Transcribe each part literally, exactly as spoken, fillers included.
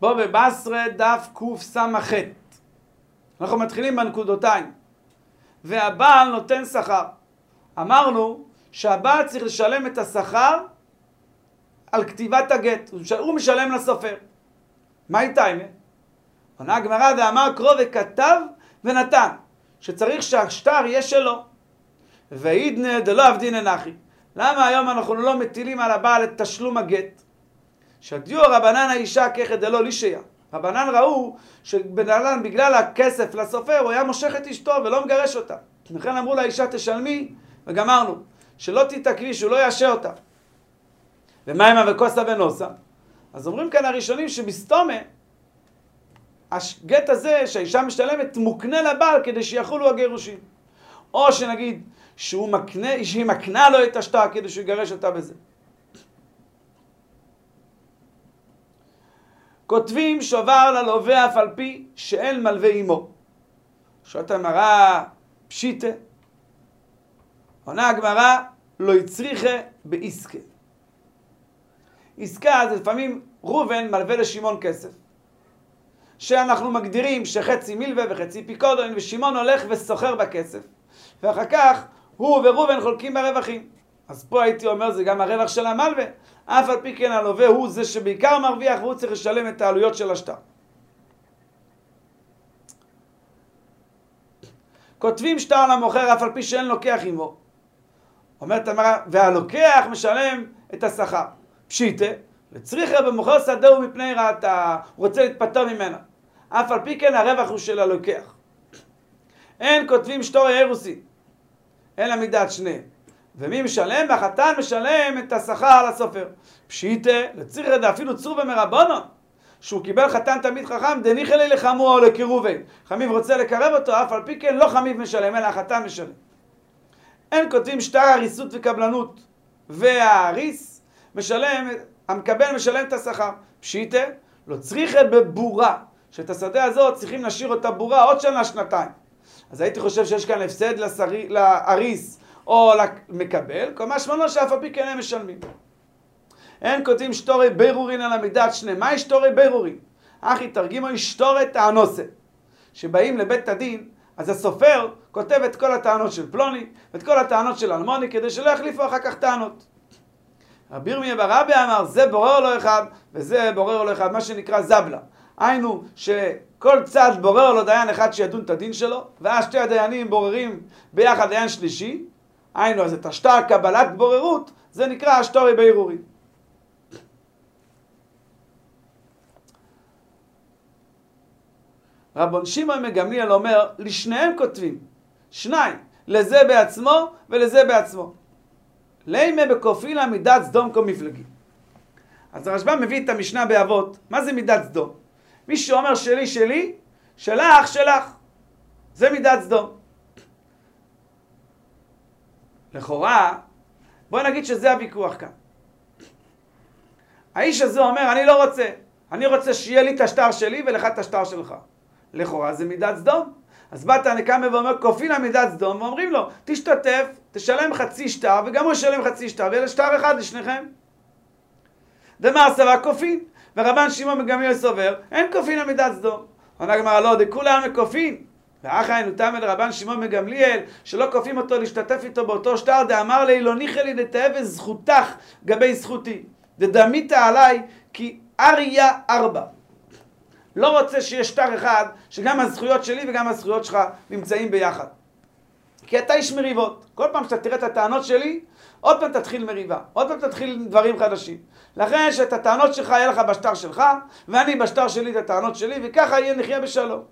בוא בבסרה דף קס"ח. אנחנו מתחילים בנקודותיים. והבעל נותן שכר. אמרנו שהבעל צריך לשלם את השכר על כתיבת הגט. הוא משלם לסופר. מה איתה? עונה הגמרא ואמר קרוא וכתב ונתן. שצריך שהשטר יהיה שלו. ואידנה דלא עבדינן אחי. למה היום אנחנו לא מטילים על הבעל את תשלום הגט? שדיו רבנן האישה ככד דלא לישיה. רבנן ראו שבנהלן בגלל הכסף לסופר הוא היה מושך את אשתו ולא מגרש אותה. לכן אמרו לאישה תשלמי וגמרנו. שלא תתעכבי, שהוא לא יאשר אותה. ומיימה וקוסה ונוסה. אז אומרים כאן הראשונים שבסתומה הגט הזה שהאישה משתלמת מוקנה לבעל כדי שיחולו הגירושים. או שנגיד שהוא מקנה, שהיא מקנה לו את השטר כדי שהוא יגרש אותה בזה. כותבים שובר ללווה אף על פי שאין מלווה עמו. שואלת הגמרא פשיטה. עונה הגמרא לא הצריכה בעסקה. עסקה זה לפעמים ראובן מלווה לשמעון כסף. שאנחנו מגדירים שחצי מלווה וחצי פיקודון ושמעון הולך וסוחר בכסף. ואחר כך הוא וראובן חולקים ברווחים. אז פה הייתי אומר זה גם הרווח של המלווה. אף על פי כן הלווה הוא זה שבעיקר מרוויח והוא צריך לשלם את העלויות של השטר. כותבים שטר למוכר אף על פי שאין לוקח עמו. אומרת המראה, והלוקח משלם את השכר. פשיטה, לצריכה במוכר שדהו מפני רעתה, הוא רוצה להתפטר ממנה. אף על פי כן הרווח הוא של הלוקח. אין כותבים שטורי אירוסי, אלא מידת שניהם. ומי משלם? והחתן משלם את השכר לסופר. פשיטה, לצריכה דה אפילו צור ומרבונו, שהוא קיבל חתן תמיד חכם, דניחא לי לחמו או לקירובי. חמיב רוצה לקרב אותו, אף על פי כן לא חמיב משלם, אלא החתן משלם. אין כותבים שטר הריסות וקבלנות, וההריס משלם, המקבל משלם את השכר. פשיטה, לא צריכה בבורה, שאת השדה הזאת צריכים להשאיר אותה בורה עוד שנה, שנתיים. אז הייתי חושב שיש כאן הפסד לשרי, להריס או למקבל, כל משמענו שאף על פי כן הם משלמים. אין כותבים שטורי בירורין על המידת שני. מה יש שטורי בירורין? אחי תרגימו היא שטורת טענוסה. שבאים לבית הדין, אז הסופר כותב את כל הטענות של פלוני, ואת כל הטענות של אלמוני, כדי שלא יחליפו אחר כך טענות. רבי ירמיה בר אביה אמר, זה בורר לו אחד, וזה בורר לו אחד, מה שנקרא זבלה. היינו שכל צד בורר לו דיין אחד שידון את הדין שלו, ואז שתי הדיינים בוררים ביחד דיין שלישי. היינו, אז את השטר קבלת בוררות, זה נקרא השטורי בירורין. רבון שמעון מגמליאל אומר, לשניהם כותבים, שניים, לזה בעצמו ולזה בעצמו. לימה בכופילה מידת סדום כה מפלגי. אז הרשב"ם מביא את המשנה באבות, מה זה מידת סדום? מי שאומר שלי שלי, שלך שלך. זה מידת סדום. לכאורה, בוא נגיד שזה הוויכוח כאן. האיש הזה אומר, אני לא רוצה, אני רוצה שיהיה לי את השטר שלי ולך את השטר שלך. לכאורה זה מידת סדום. אז באת הנקמה ואומר, כופילה מידת סדום, ואומרים לו, תשתתף, תשלם חצי שטר, וגם הוא ישלם חצי שטר, ויהיה שטר אחד לשניכם. דמר סבר כופין, ורבן שמעון מגמליאל סובר, אין כופין על מידת סדום. עונה הגמרא לא, דכולם מכופין. ואחי היינו תמי לרבן שמעון מגמליאל, שלא כופים אותו להשתתף איתו באותו שטר, דאמר לי, לא ניחא לי לתאב זכותך גבי זכותי. דדמית עליי, כי אריה ארבע. לא רוצה שיש שטר אחד, שגם הזכויות שלי וגם הזכויות שלך נמצאים ביחד. כי אתה איש מריבות. כל פעם שאתה תראה את הטענות שלי, עוד פעם תתחיל מריבה. עוד פעם תתחיל דברים חדשים. לכן שאת הטענות שלך יהיה לך בשטר שלך, ואני בשטר שלי את הטענות שלי, וככה יהיה נחיה בשלום.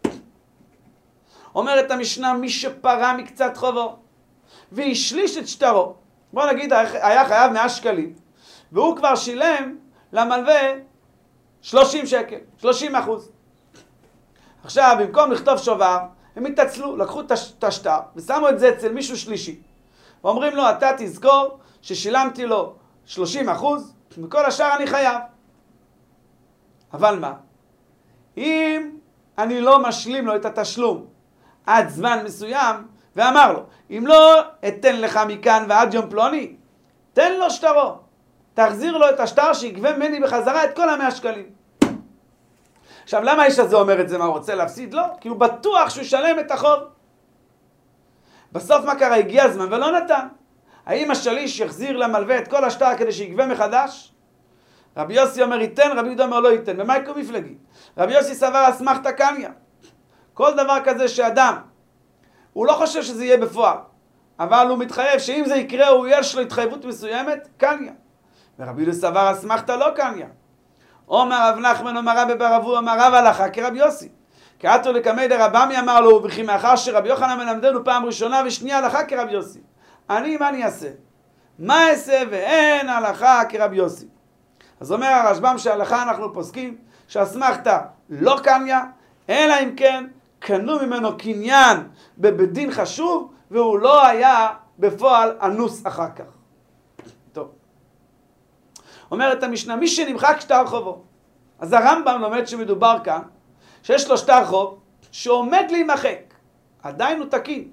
אומרת המשנה, מי שפרה מקצת חובו, והשליש את שטרו. בוא נגיד, היה חייב מאה שקלים, והוא כבר שילם למלווה שלושים שקל, שלושים אחוז. עכשיו, במקום לכתוב שובר, הם התעצלו, לקחו את השטר, ושמו את זה אצל מישהו שלישי. ואומרים לו, אתה תזכור ששילמתי לו שלושים אחוז, וכל השאר אני חייב. אבל מה? אם אני לא משלים לו את התשלום עד זמן מסוים, ואמר לו, אם לא אתן לך מכאן ועד יום פלוני, תן לו שטרו. תחזיר לו את השטר שיגבה ממני בחזרה את כל המאה שקלים. עכשיו, למה האיש הזה אומר את זה? מה, הוא רוצה להפסיד? לא, כי הוא בטוח שהוא ישלם את החוב. בסוף מה קרה? הגיע הזמן ולא נתן. האם השליש יחזיר למלווה את כל השטר כדי שיגבה מחדש? רבי יוסי אומר ייתן, רבי יהודה אומר לא ייתן. ומה יקום מפלגי? רבי יוסי סבר אסמכתא קניא. כל דבר כזה שאדם, הוא לא חושב שזה יהיה בפועל, אבל הוא מתחייב שאם זה יקרה, הוא יש לו התחייבות מסוימת, קניא. ורבי יהודה סבר אסמכתא לא קניא. אומר רב נחמן אומר רבי בר אבוה אמר רב הלכה כרבי יוסי. קאתו לקמי דרבמי אמר לו, וכי מאחר שרבי יוחנן מלמדנו פעם ראשונה ושנייה הלכה כרבי יוסי. אני, מה אני אעשה? מה אעשה ואין הלכה כרבי יוסי? אז אומר הרשב"ם שההלכה אנחנו פוסקים שאסמכתא לא קניא, אלא אם כן קנו ממנו קניין בבית דין חשוב והוא לא היה בפועל אנוס אחר כך. טוב. אומרת המשנה, מי שנמחק שטר חובו. אז הרמב"ם לומד שמדובר כאן שיש לו שטר חוב שעומד להימחק, עדיין הוא תקין.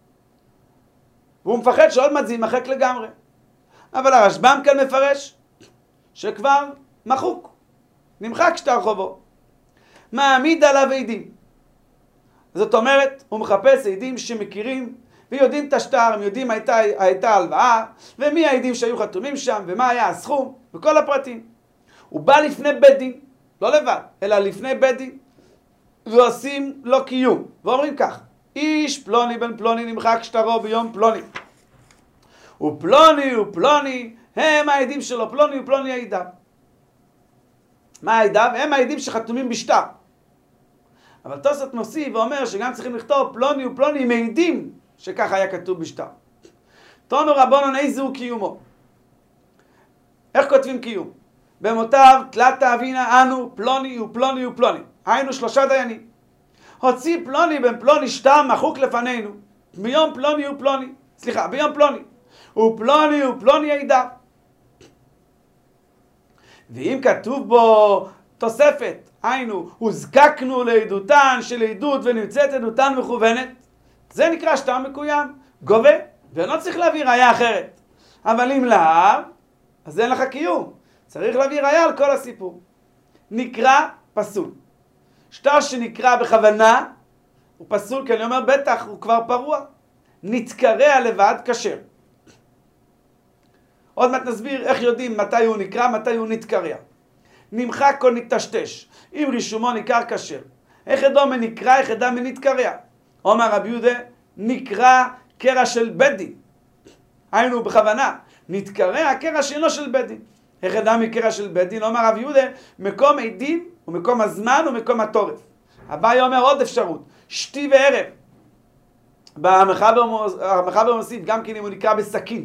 והוא מפחד שעוד מעט זה יימחק לגמרי. אבל הרשב"ם כאן מפרש שכבר מחוק, נמחק שטר חובו. מעמיד עליו עדים. זאת אומרת, הוא מחפש עדים שמכירים ויודעים את השטר, הם יודעים הייתה, הייתה הלוואה, ומי העדים שהיו חתומים שם, ומה היה הסכום, וכל הפרטים. הוא בא לפני בית דין, לא לבד, אלא לפני בית דין, ועושים לו קיום, ואומרים כך, איש פלוני בן פלוני נמחק שטרו ביום פלוני. ופלוני ופלוני הם העדים שלו, פלוני ופלוני העדיו. מה העדיו? הם העדים שחתומים בשטר. אבל תוספות מוסיף ואומר שגם צריכים לכתוב פלוני ופלוני מעידים שכך היה כתוב בשטר. תונו רבונן איזהו קיומו. איך כותבים קיום? במותיו תלתא אבינה אנו פלוני ופלוני ופלוני. היינו שלושה דיינים. הוציא פלוני בן פלוני שטר מחוק לפנינו ביום פלוני ופלוני. סליחה, ביום פלוני. ופלוני ופלוני עדיו. ואם כתוב בו תוספת, היינו, הוזקקנו לעדותן של עדות ונמצאת עדותן מכוונת, זה נקרא שטר מקוים, גובה, ולא צריך להביא ראיה אחרת. אבל אם לא, אז אין לך קיום. צריך להביא ראיה על כל הסיפור. נקרא פסול. שטר שנקרא בכוונה, הוא פסול, כי אני אומר, בטח, הוא כבר פרוע. נתקרע לבד כשר. עוד מעט נסביר איך יודעים מתי הוא נקרא, מתי הוא נתקרע. נמחק או נתשתש. אם רישומו ניכר כשר. איך ידעו מנקרא, איך ידע מנתקרע. אומר רבי יהודה, נקרא קרע של בית דין. היינו בכוונה. נתקרע קרע שאינו של בית דין. איך ידע מקרע של בית דין? אומר רבי יהודה, מקום עדים ומקום הזמן ומקום התורף. אביי אומר עוד אפשרות. שתי וערב. המחבר מוסיף גם כן אם הוא נקרא בסכין.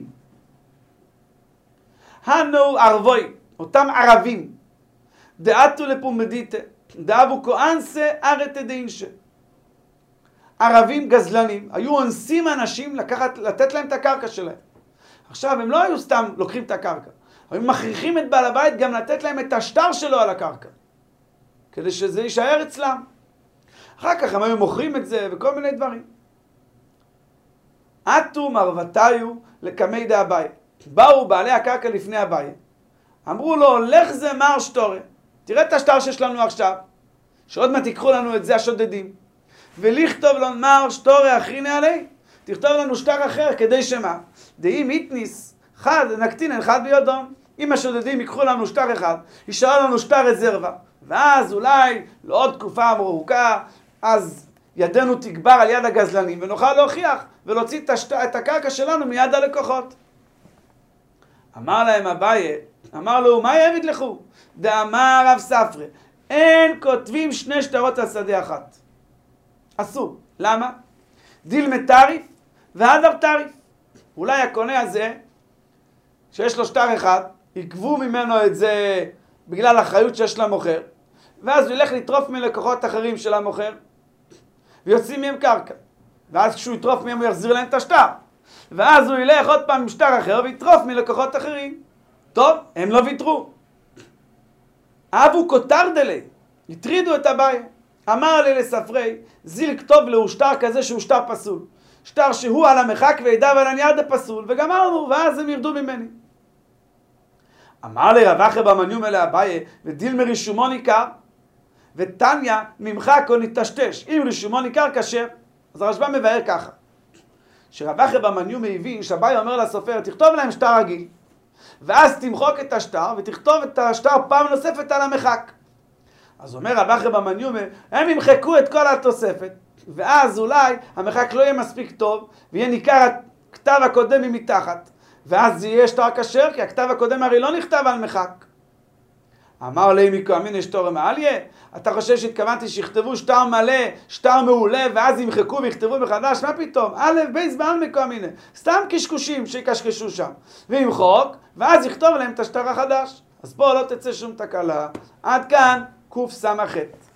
הנו ערבוי, אותם ערבים. דעתו לפומדיטה, דאבו כואנסה ארתה דאינשה. ערבים גזלנים, היו אונסים אנשים לקחת, לתת להם את הקרקע שלהם. עכשיו, הם לא היו סתם לוקחים את הקרקע. הם מכריחים את בעל הבית גם לתת להם את השטר שלו על הקרקע. כדי שזה יישאר אצלם. אחר כך הם היו מוכרים את זה וכל מיני דברים. עטו מרוותיו לקמי דה אביי. באו בעלי הקרקע לפני אביי. אמרו לו, לך זה מר שטורה. תראה את השטר שיש לנו עכשיו. שעוד מעט תיקחו לנו את זה השודדים. ולכתוב לו מר שטורה אחריני עלי. תכתוב לנו שטר אחר כדי שמה. דאם איתניס חד נקטין אחד ביודום. אם השודדים ייקחו לנו שטר אחד, יישאר לנו שטר רזרבה. ואז אולי לעוד תקופה ארוכה, אז ידנו תגבר על יד הגזלנים, ונוכל להוכיח ולהוציא את, השט... את הקרקע שלנו מיד הלקוחות. אמר להם אביי, אמר לו, מה יעביד לכו? דאמר רב ספרא, אין כותבים שני שטרות על שדה אחת. אסור. למה? דילמה טריף והדר טריף. אולי הקונה הזה, שיש לו שטר אחד, יקבו ממנו את זה בגלל האחריות שיש למוכר, ואז הוא ילך לטרוף מלקוחות אחרים של המוכר, ויוצאים מהם קרקע. ואז כשהוא יטרוף מהם הוא יחזיר להם את השטר. ואז הוא ילך עוד פעם עם שטר אחר ויטרוף מלקוחות אחרים. טוב, הם לא ויתרו. אבו כותר דלי, הטרידו את אביי. אמר לי לספרי, זיל כתוב לו שטר כזה שהוא שטר פסול. שטר שהוא על המחק וידע ועל הנייר דפסול, וגמרנו, ואז הם ירדו ממני. אמר לי רב אחר במניום אלה אביי, ודיל מרישומו ניכר, ותניה נמחק או נטשטש. אם רישומו ניכר כשר. אז הרשב"א מבאר ככה. שרב אחי בר מניומא הבין שאביי אומר לסופר, תכתוב להם שטר רגיל, ואז תמחוק את השטר ותכתוב את השטר פעם נוספת על המחק. אז אומר רב אחי בר מניומא, הם ימחקו את כל התוספת, ואז אולי המחק לא יהיה מספיק טוב, ויהיה ניכר הכתב הקודם ממתחת, ואז יהיה שטר כשר, כי הכתב הקודם הרי לא נכתב על מחק. אמר לי מיקו אמינא שטר מעליה, אתה חושב שהתכוונתי שיכתבו שטר מלא, שטר מעולה, ואז ימחקו ויכתבו מחדש? מה פתאום? א' בייס בעלמא אמינא, סתם קשקושים שיקשקשו שם, וימחוק, ואז יכתוב להם את השטר החדש. אז פה לא תצא שום תקלה. עד כאן קוף סמ"ח.